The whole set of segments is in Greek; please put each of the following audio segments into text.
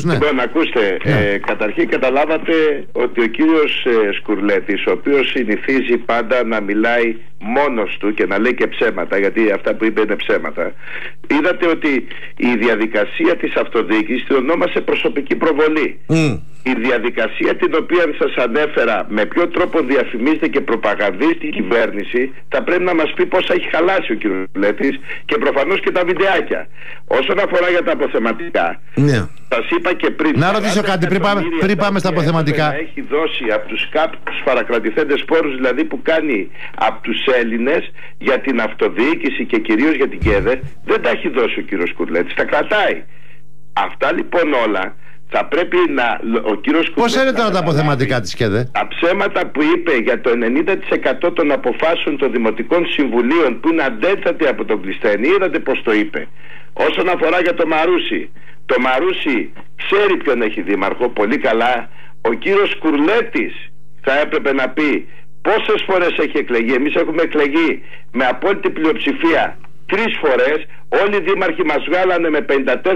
Ναι. Λοιπόν, ακούστε, καταρχήν καταλάβατε ότι ο κύριος Σκουρλέτης, ο οποίος συνηθίζει πάντα να μιλάει μόνος του και να λέει και ψέματα, γιατί αυτά που είπε είναι ψέματα, είδατε ότι η διαδικασία της αυτοδιοίκησης την ονόμασε προσωπική προβολή. Η διαδικασία την οποία σας ανέφερα, με ποιο τρόπο διαφημίζεται και προπαγανδίζει την κυβέρνηση, θα πρέπει να μας πει πόσα έχει χαλάσει ο κύριος Σκουρλέτης και προφανώς και τα βιντεάκια. Όσον αφορά για τα αποθεματικά, σας είπα και πριν. Να ρωτήσω κάτι πριν πάμε στα αποθεματικά. Έχει δώσει από τους κάποιους παρακρατηθέντες πόρους, δηλαδή που κάνει από τους Έλληνες για την αυτοδιοίκηση και κυρίως για την ΚΕΔΕ, δεν τα έχει δώσει ο κύριος Σκουρλέτης, τα κρατάει. Αυτά λοιπόν όλα θα πρέπει να... Ο κύριος Σκουρλέτης... Πώς είναι τώρα τα αποθεματικά της ΚΕΔΕ? Τα ψέματα που είπε για το 90% των αποφάσεων των Δημοτικών Συμβουλίων που είναι αντέθετη από τον Κλεισθένη, είδατε πως το είπε. Όσον αφορά για το Μαρούσι, το Μαρούσι ξέρει ποιον έχει δήμαρχο πολύ καλά. Ο κύριος Σκουρλέτης θα έπρεπε να πει πόσες φορές έχει εκλεγεί. Εμείς έχουμε εκλεγεί με απόλυτη πλειοψηφία 3 φορές. Όλοι οι δήμαρχοι μας βγάλανε με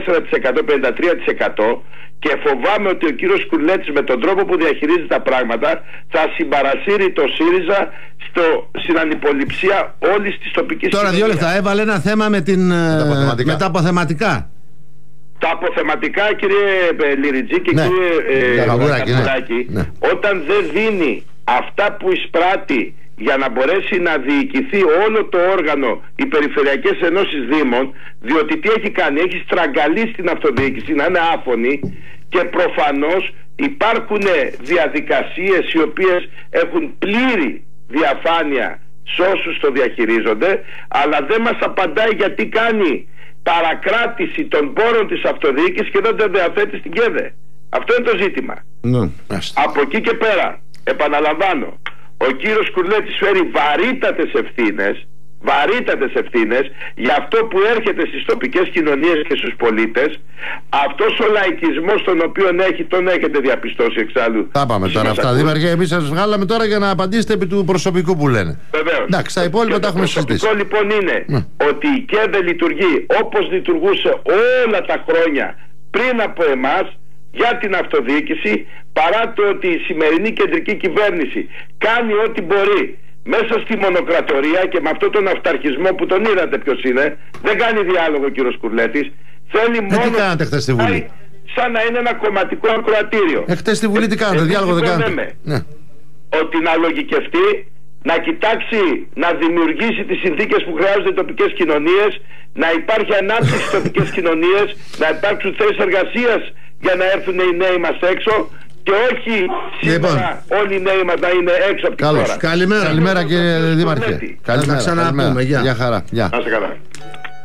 54%, 53% και φοβάμαι ότι ο κύριος Σκουρλέτης με τον τρόπο που διαχειρίζει τα πράγματα θα συμπαρασύρει το ΣΥΡΙΖΑ στην ανυποληψία όλης της τοπικής κοινωνίας. Τώρα 2 λεπτά, έβαλε ένα θέμα με τα αποθεματικά. Τα αποθεματικά, κύριε Λιριτζή και κύριε Καπουράκη, όταν δεν δίνει αυτά που εισπράττει για να μπορέσει να διοικηθεί όλο το όργανο, οι περιφερειακές ενώσεις δήμων, διότι τι έχει κάνει, έχει στραγγαλίσει την αυτοδιοίκηση να είναι άφωνη και προφανώς υπάρχουν διαδικασίες οι οποίες έχουν πλήρη διαφάνεια σε όσους το διαχειρίζονται, αλλά δεν μας απαντάει γιατί κάνει παρακράτηση των πόρων της αυτοδιοίκησης και δεν τα διαθέτει στην ΚΕΔΕ. Αυτό είναι το ζήτημα. Από εκεί και πέρα, επαναλαμβάνω, ο κύριος Σκουρλέτης φέρει βαρύτατες ευθύνες για αυτό που έρχεται στις τοπικές κοινωνίες και στους πολίτες. Αυτός ο λαϊκισμός τον οποίο τον έχετε διαπιστώσει εξάλλου. Τα πάμε τώρα αυτά, δήμαρχε. Εμείς σας βγάλαμε τώρα για να απαντήσετε επί του προσωπικού που λένε. Βεβαίως. Εντάξει, τα υπόλοιπα τα έχουμε συζητήσει. Το προσωπικό λοιπόν είναι ότι η ΚΕΔΕ λειτουργεί όπως λειτουργούσε όλα τα χρόνια πριν από εμάς για την αυτοδιοίκηση, παρά το ότι η σημερινή κεντρική κυβέρνηση κάνει ό,τι μπορεί μέσα στη μονοκρατορία και με αυτόν τον αυταρχισμό που τον είδατε ποιος είναι, δεν κάνει διάλογο ο κύριος Σκουρλέτης, θέλει μόνο... Τι κάνατε χθες στη Βουλή? Σαν να είναι ένα κομματικό ακροατήριο. Χθες στη Βουλή τι κάνατε, διάλογο δεν κάνατε? Ότι να λογικευτεί, να κοιτάξει να δημιουργήσει τις συνθήκες που χρειάζονται οι τοπικές κοινωνίες, να υπάρχει ανάπτυξη στις τοπικές κοινωνίες, να υπάρξουν θέσεις εργασίας για να έρθουν οι νέοι μας έξω και όχι σήμερα όλοι οι νέοι μας να είναι έξω από την χώρα. Καλημέρα κύριε Δήμαρχε. Καλημέρα. Γεια χαρά. Να είστε καλά.